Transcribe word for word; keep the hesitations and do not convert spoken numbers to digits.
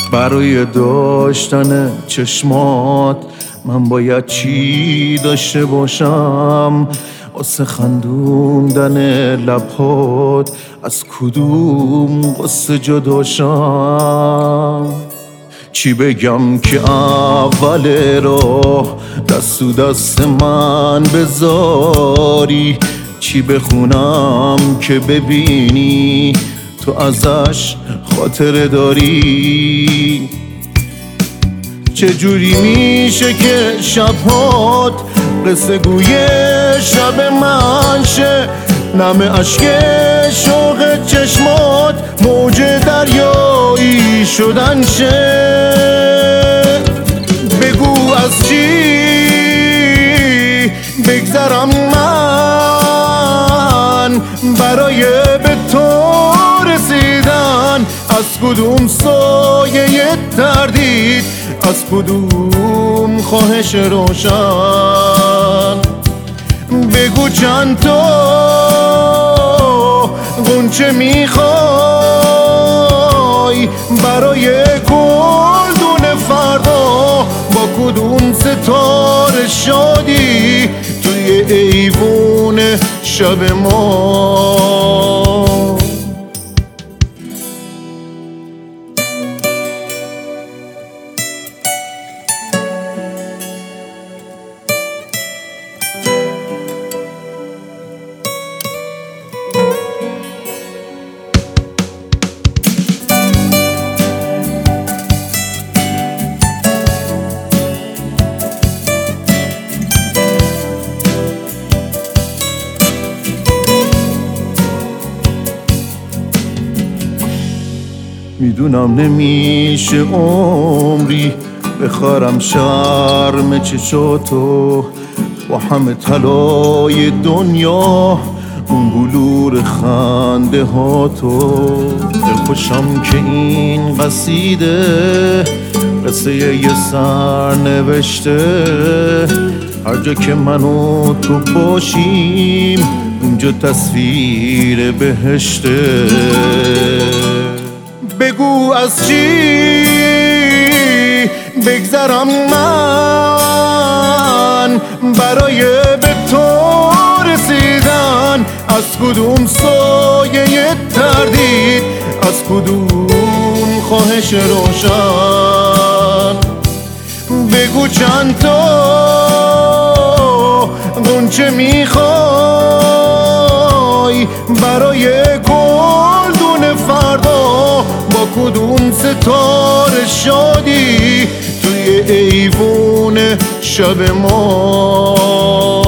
برای داشتن چشمات من باید چی داشته باشم؟ واسه خندوندن لبات از کدوم قصه جداشم؟ چی بگم که اول راه دست تو دست من بذاری؟ چی بخونم که ببینی تو ازش خاطره داری؟ چجوری میشه که شبهات قصه گوی شب من شه؟ نم عشق شوق چشمات موج دریایی شدن شه. بگو از چی بگذرم من برای به تو رسیدن؟ از کدوم سایه تردید، از کدوم خواهش روشن؟ بگو چند تا غنچه میخوای برای گلدون فردا؟ با کدوم ستاره شادی توی ایوون شب ما؟ میدونم نمیشه عمری بخارم شرم چشاتو، با همه طلای دنیا اون بلور خنده هاتو. دلخوشم که این قصیده قصه یه سر نوشته، هر جا که من و تو باشیم اونجا تصویر بهشته. بگو از چی بگذرم من برای به تو رسیدن؟ از کدوم سایه تردید، از کدوم خواهش روشن؟ بگو چند تا غنچه میخوای برای گلدون فردا؟ با کدوم ستاره شادی توی ایوون شب ما؟